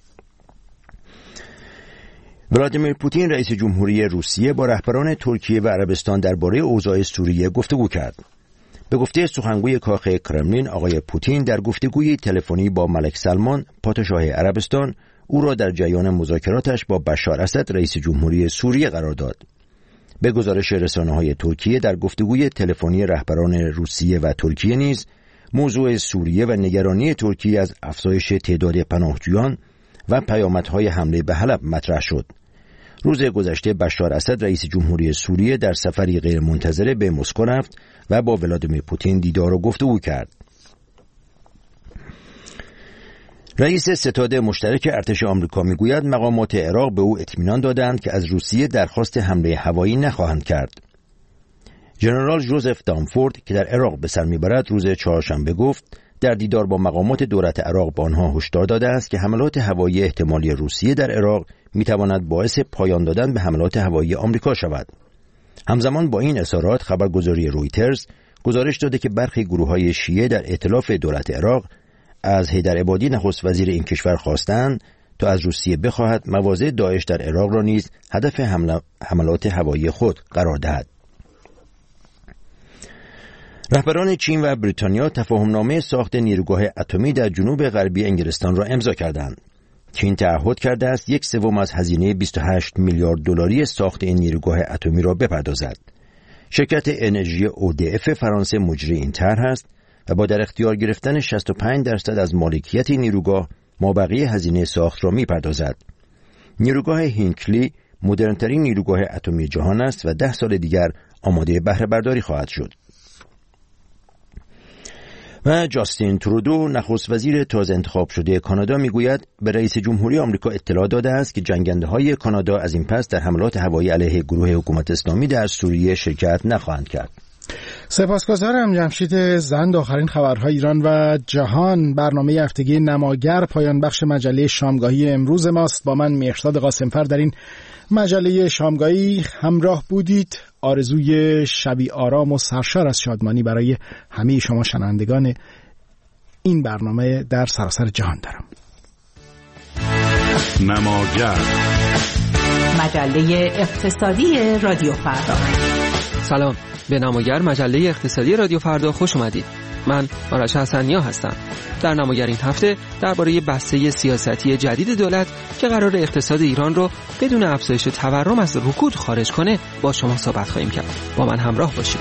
ولادیمیر پوتین رئیس جمهوری روسیه با رهبران ترکیه و عربستان درباره اوضاع سوریه گفتگو کرد. به گفته سخنگوی کاخ کرملین، آقای پوتین در گفتگوی تلفنی با ملک سلمان پادشاه عربستان او را در جریان مذاکراتش با بشار اسد رئیس جمهوری سوریه قرار داد. به گزارش رسانه‌های ترکیه، در گفتگوی تلفنی رهبران روسیه و ترکیه نیز موضوع سوریه و نگرانی ترکیه از افزایش تعداد پناهجویان و پیامدهای حمله به حلب مطرح شد. روز گذشته بشار اسد رئیس جمهوری سوریه در سفری غیرمنتظره به مسکو رفت و با ولادیمیر پوتین دیدار و گفتگو کرد. رئیس ستاد مشترک ارتش آمریکا میگوید مقامات عراق به او اطمینان دادند که از روسیه درخواست حمله هوایی نخواهند کرد. ژنرال جوزف دامفورد که در عراق به سر میبرد روز چهارشنبه گفت در دیدار با مقامات دولت عراق به آنها هشدار داده است که حملات هوایی احتمالی روسیه در عراق میتواند باعث پایان دادن به حملات هوایی آمریکا شود. همزمان با این اظهارات خبرگزاری رویترز گزارش داده که برخی گروه‌های شیعه در ائتلاف دولت عراق از حیدر عبادی نخست وزیر این کشور خواستند تا از روسیه بخواهد مواضع داعش در عراق را نیز هدف حملات هوایی خود قرار دهد. رهبران چین و بریتانیا تفاهمنامه ساخت نیروگاه اتمی در جنوب غربی انگلستان را امضا کردند. چین تعهد کرده است 1/3 از هزینه 28 میلیارد دلاری ساخت این نیروگاه اتمی را بپردازد. شرکت انرژی ODF فرانسه مجری این طرح است و با در اختیار گرفتن 65% از مالکیت نیروگاه مابقی هزینه ساخت را می‌پردازد. نیروگاه هینکلی مدرن‌ترین نیروگاه اتمی جهان است و 10 سال دیگر آماده بهره برداری خواهد شد. و جاستین ترودو نخست وزیر تازه انتخاب شده کانادا میگوید به رئیس جمهوری آمریکا اطلاع داده است که جنگنده‌های کانادا از این پس در حملات هوایی علیه گروه حکومت اسلامی در سوریه شرکت نخواهند کرد. سپاسگزارم جمشید زند. آخرین خبرهای ایران و جهان برنامه هفتگی نماگر پایان بخش مجله شامگاهی امروز ماست. با من مهرزاد قاسمفر در این مجله شامگاهی همراه بودید. آرزوی شبی آرام و سرشار از شادمانی برای همه شما شنوندگان این برنامه در سراسر جهان دارم. نماگر، مجله اقتصادی رادیو فردا. سلام، به نماگر مجله اقتصادی رادیو فردا خوش اومدید. من آرش حسنیا هستم. در نماگر این هفته درباره بسته سیاستی جدید دولت که قرار اقتصاد ایران رو بدون افزایش تورم از رکود خارج کنه با شما صحبت خواهیم کرد. با من همراه باشید.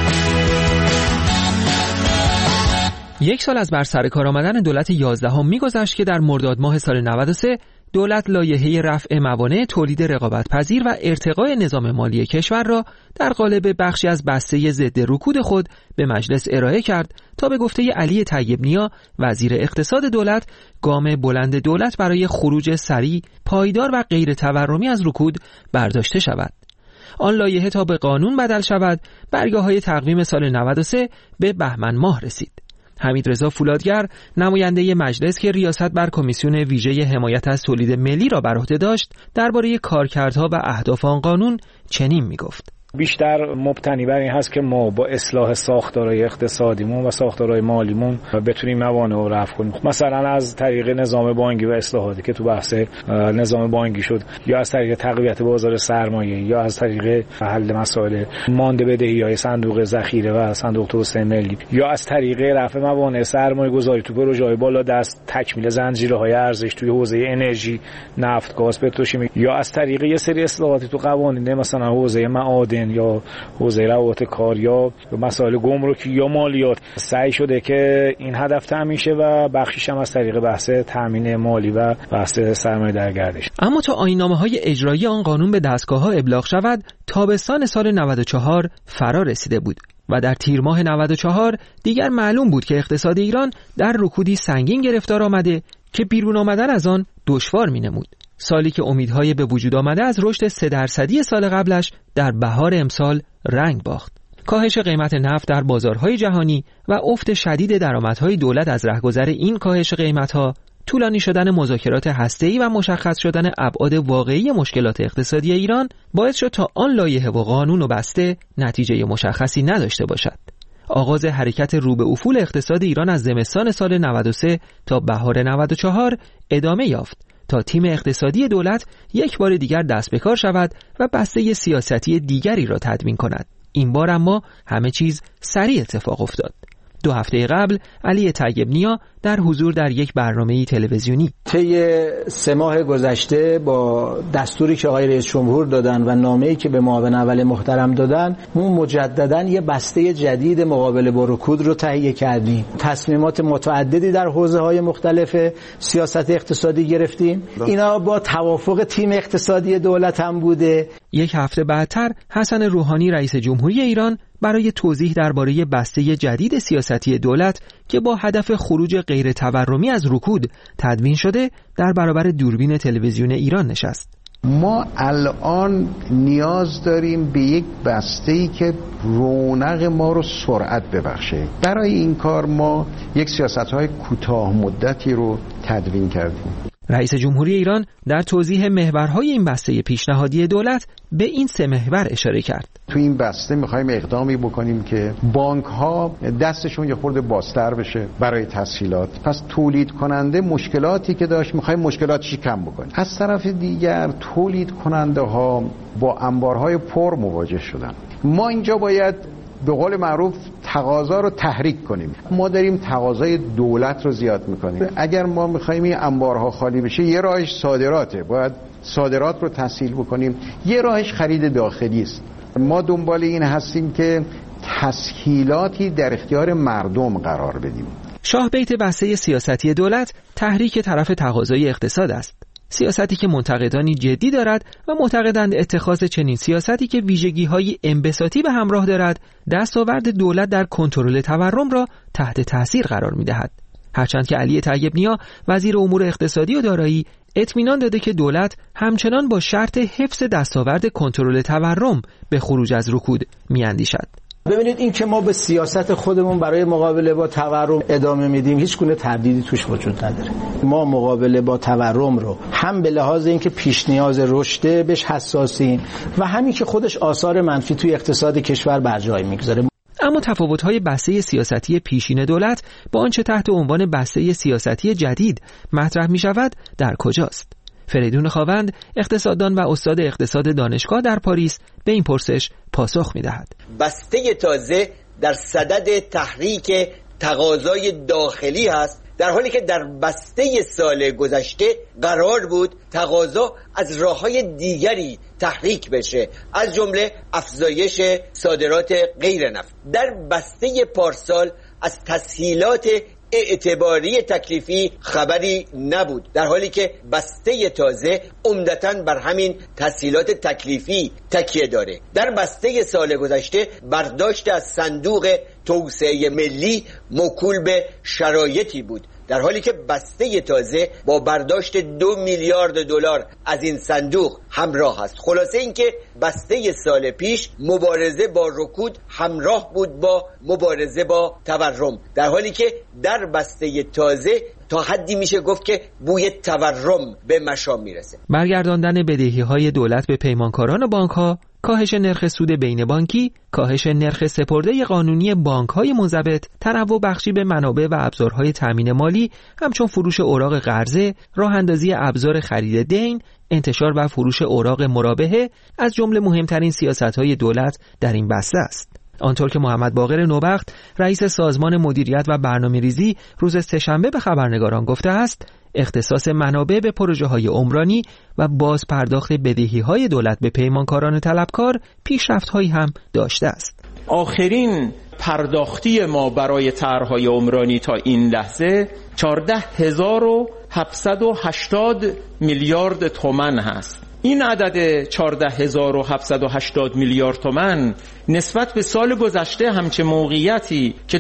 یک سال از بر سر کار آمدن دولت 11 میگذشت که در مرداد ماه سال 93 دولت لایحه رفع موانع تولید رقابت‌پذیر و ارتقای نظام مالی کشور را در قالب بخشی از بسته ضد رکود خود به مجلس ارائه کرد تا به گفته علی طیب نیا وزیر اقتصاد دولت گام بلند دولت برای خروج سریع، پایدار و غیر تورمی از رکود برداشته شود. آن لایحه تا به قانون بدل شود برگه‌های تقویم سال 93 به بهمن ماه رسید. حمیدرضا فولادگر نماینده مجلس که ریاست بر کمیسیون ویژه حمایت از تولید ملی را بر عهده داشت درباره کارکردها و اهداف آن قانون چنین میگفت: بیشتر مبتنی بر این هست که ما با اصلاح ساختارهای اقتصادیمون و ساختارهای مالیمون بتونیم موانع رو رفع کنیم. مثلا از طریق نظام بانکی و اصلاحاتی که تو بحث نظام بانکی شد، یا از طریق تقویت بازار سرمایه، یا از طریق حل مسائل مانده بدهی‌های صندوق ذخیره و صندوق توسعه ملی، یا از طریق رفع موانع سرمایه‌گذاری تو پروژه‌های بالا دست، تکمیل زنجیرهای ارزش توی حوزه انرژی، نفت، گاز، پتروشیمی، یا از طریق یه سری اصلاحاتی تو قوانین مثلا حوزه معادن یا حوزه روابط کار یا مسائل گمرکی یا مالیات سعی شده که این هدف تامین شه و بخشیش هم از طریق بحث تامین مالی و بحث سرمایه در گردش. اما تا آیین‌نامه‌های اجرایی آن قانون به دستگاه‌ها ابلاغ شود تابستان سال 94 فرا رسیده بود و در تیر ماه 94 دیگر معلوم بود که اقتصاد ایران در رکودی سنگین گرفتار آمده که بیرون آمدن از آن دشوار می‌نمود. سالی که امیدهای به وجود آمده از رشد 3% سال قبلش در بهار امسال رنگ باخت. کاهش قیمت نفت در بازارهای جهانی و افت شدید درآمدهای دولت از رهگذر این کاهش قیمتها، طولانی شدن مذاکرات هسته‌ای و مشخص شدن ابعاد واقعی مشکلات اقتصادی ایران باعث شد تا آن لایحه و قانون و بسته نتیجه مشخصی نداشته باشد. آغاز حرکت رو به افول اقتصاد ایران از زمستان سال 93 تا بهار 94 ادامه یافت تا تیم اقتصادی دولت یک بار دیگر دست به کار شود و بسته سیاستی دیگری را تدوین کند. این بار اما همه چیز سریع اتفاق افتاد. 2 هفته قبل علی طیب نیا در حضور در یک برنامه تلویزیونی طی 3 ماه گذشته با دستوری که آقای رئیس جمهور دادن و نامه‌ای که به معاون اول محترم دادن ما مجدداً یه بسته جدید مقابله با رکود رو تهیه کردیم. تصمیمات متعددی در حوزه‌های مختلف سیاست اقتصادی گرفتیم. اینا با توافق تیم اقتصادی دولت هم بوده. 1 هفته بعدتر حسن روحانی رئیس جمهوری ایران برای توضیح درباره بسته جدید سیاستی دولت که با هدف خروج غیر تورمی از رکود تدوین شده در برابر دوربین تلویزیون ایران نشست. ما الان نیاز داریم به یک بسته‌ای که رونق ما رو سرعت ببخشه. برای این کار ما یک سیاست‌های کوتاه مدتی رو تدوین کردیم. رئیس جمهوری ایران در توضیح محورهای این بسته پیشنهادی دولت به این 3 محور اشاره کرد. تو این بسته می‌خوایم اقدامی بکنیم که بانک‌ها دستشون یه خورده بازتر بشه برای تسهیلات. پس تولید کننده مشکلاتی که داشت می‌خوایم مشکلاتش کم بکنیم. از طرف دیگر تولید کننده‌ها با انبارهای پر مواجه شدن. ما اینجا باید به قول معروف تقاضا رو تحریک کنیم. ما داریم تقاضای دولت رو زیاد میکنیم. اگر ما میخوایم این انبارها خالی بشه یه راهش صادراته، باید صادرات رو تسهیل بکنیم. یه راهش خرید داخلی است. ما دنبال این هستیم که تسهیلاتی در اختیار مردم قرار بدیم. شاه بیت بسته سیاستی دولت تحریک طرف تقاضای اقتصاد است. سیاستی که منتقدانی جدی دارد و معتقدند اتخاذ چنین سیاستی که ویژگی‌های انبساطی به همراه دارد، دستاورد دولت در کنترل تورم را تحت تاثیر قرار می‌دهد. هرچند که علی طیب نیا وزیر امور اقتصادی و دارایی اطمینان داده که دولت همچنان با شرط حفظ دستاورد کنترل تورم به خروج از رکود می‌اندیشد. ببینید این که ما به سیاست خودمون برای مقابله با تورم ادامه میدیم هیچ گونه تردیدی توش وجود نداره. ما مقابله با تورم رو هم به لحاظ اینکه پیش نیاز رشده بهش حساسیم و همین که خودش آثار منفی توی اقتصاد کشور بر جای میگذاره. اما تفاوت‌های بسته سیاستی پیشین دولت با آنچه تحت عنوان بسته سیاستی جدید مطرح می‌شود در کجاست؟ فریدون خاوند، اقتصاددان و استاد اقتصاد دانشگاه در پاریس، به این پرسش پاسخ می‌دهد. بسته تازه در صدد تحریک تقاضای داخلی هست، در حالی که در بسته سال گذشته قرار بود تقاضا از راه‌های دیگری تحریک بشه، از جمله افزایش صادرات غیر نفت. در بسته پارسال از تسهیلات اعتباری تکلیفی خبری نبود، در حالی که بسته تازه عمدتاً بر همین تسهیلات تکلیفی تکیه داره. در بسته سال گذشته برداشت از صندوق توسعه ملی موکول به شرایطی بود، در حالی که بسته تازه با برداشت 2 میلیارد دلار از این صندوق همراه است. خلاصه اینکه بسته سال پیش مبارزه با رکود همراه بود با مبارزه با تورم، در حالی که در بسته تازه تا حدی میشه گفت که بوی تورم به مشام میرسه. برگرداندن بدهی‌های دولت به پیمانکاران و بانک‌ها، کاهش نرخ سود بین بانکی، کاهش نرخ سپرده قانونی بانک‌های منضبط، تنوع بخشی به منابع و ابزارهای تامین مالی، همچون فروش اوراق قرضه، راه‌اندازی ابزار خرید دین، انتشار و فروش اوراق مرابحه از جمله مهمترین سیاست‌های دولت در این بسته است. آنطور که محمد باقر نوبخت، رئیس سازمان مدیریت و برنامه‌ریزی، روز سه‌شنبه به خبرنگاران گفته است، اختصاص منابع به پروژه‌های عمرانی و باز پرداخت بدهی‌های دولت به پیمانکاران طلبکار پیشرفت‌هایی هم داشته است. آخرین پرداختی ما برای طرح‌های عمرانی تا این لحظه 14780 میلیارد تومان هست. این عدد 14780 میلیارد تومان نسبت به سال گذشته همچه موقعیتی که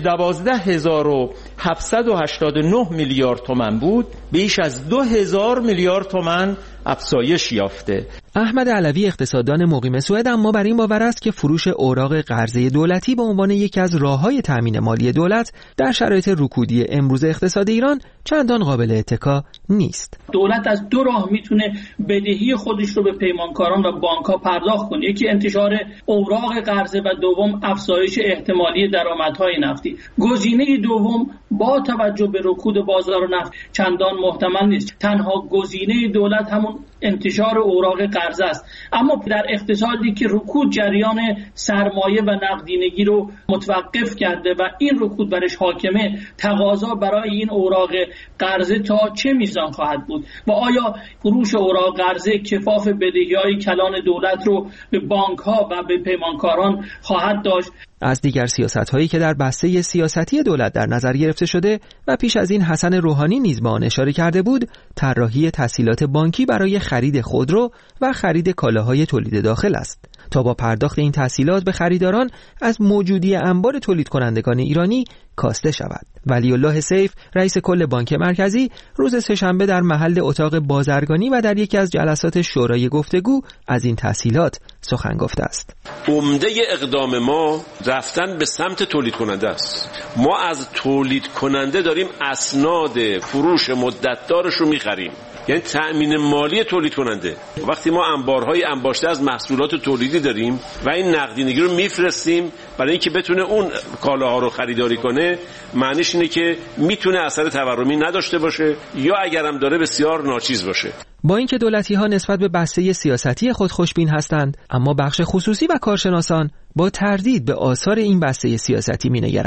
12789 میلیارد تومان بود بیش از 2000 میلیارد تومان افزایش یافته. احمد علوی، اقتصاددان مقیم سوئد، اما بر این باور است که فروش اوراق قرضه دولتی به عنوان یکی از راه‌های تامین مالی دولت در شرایط رکودی امروز اقتصاد ایران چندان قابل اتکا نیست. دولت از دو راه میتونه بدهی خودش رو به پیمانکاران و بانک‌ها پرداخت کنه، یکی انتشار اوراق قرضه و دوم افزایش احتمالی درآمدهای نفتی. گزینه دوم با توجه به رکود بازار نفت چندان محتمل نیست. تنها گزینه دولت همون انتشار اوراق قرضه است. اما در اقتصادی که رکود جریان سرمایه و نقدینگی رو متوقف کرده و این رکود برش حاکمه، تقاضا برای این اوراق قرضه تا چه میزان خواهد بود و آیا فروش اوراق قرضه کفاف بدهی‌های کلان دولت رو به بانک‌ها و به پیمانکاران خواهد داشت؟ از دیگر سیاست‌هایی که در بسته سیاستی دولت در نظر گرفته شده و پیش از این حسن روحانی نیز به آن اشاره کرده بود، طراحی تسهیلات بانکی برای خرید خودرو و خرید کالاهای تولید داخل است تا با پرداخت این تسهیلات به خریداران از موجودی انبار تولید کنندگان ایرانی کاسته شود. ولی الله سیف، رئیس کل بانک مرکزی، روز سه‌شنبه در محل اتاق بازرگانی و در یکی از جلسات شورای گفتگو از این تسهیلات سخن گفته است. عمده اقدام ما رفتن به سمت تولید کننده است. ما از تولید کننده داریم اسناد فروش مدتدارش رو می‌خریم، یعنی تأمین مالی تولید کننده. وقتی ما انبارهای انباشته از محصولات تولیدی داریم و این نقدینگی رو میفرستیم برای اینکه بتونه اون کالاها رو خریداری کنه، معنیش اینه که میتونه اثر تورمی نداشته باشه یا اگرم داره بسیار ناچیز باشه. با اینکه دولتی‌ها نسبت به بسته سیاستی خود خوشبین هستند، اما بخش خصوصی و کارشناسان با تردید به آثار این بسته سیاستی می‌نگرند.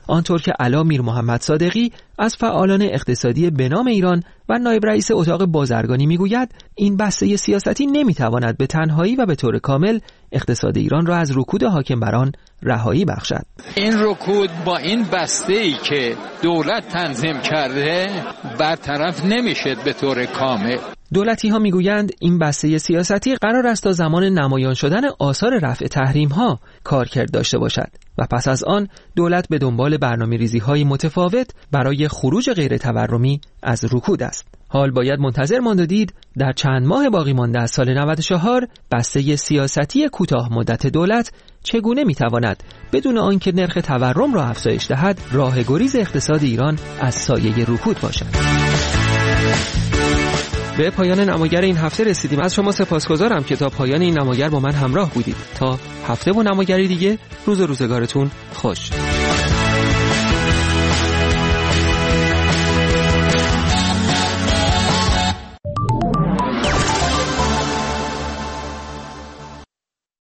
آنطور که علا میر محمد صادقی از فعالان اقتصادی به نام ایران و نایب رئیس اتاق بازرگانی میگوید این بسته سیاستی نمیتواند به تنهایی و به طور کامل اقتصاد ایران را از رکود حاکم بر آن رهایی بخشد. این رکود با این بسته‌ای که دولت تنظیم کرده برطرف نمیشه به طور کامل. دولتی ها میگویند این بسته سیاستی قرار است تا زمان نمایان شدن آثار رفع تحریم ها کارکرد داشته باشد و پس از آن دولت به دنبال برنامه‌ریزی های متفاوت برای خروج غیر تورمی از رکود است. حال باید منتظر ماند و دید در چند ماه باقی مانده از سال 94 بسته سیاستی کوتاه مدت دولت چگونه میتواند بدون آنکه نرخ تورم را افزایش دهد راه گریز اقتصاد ایران از سایه رکود باشد. به پایان نماگر این هفته رسیدیم. از شما سپاسگزارم که تا پایان این نماگر با من همراه بودید. تا هفته و نماگری دیگه روز و روزگارتون خوش.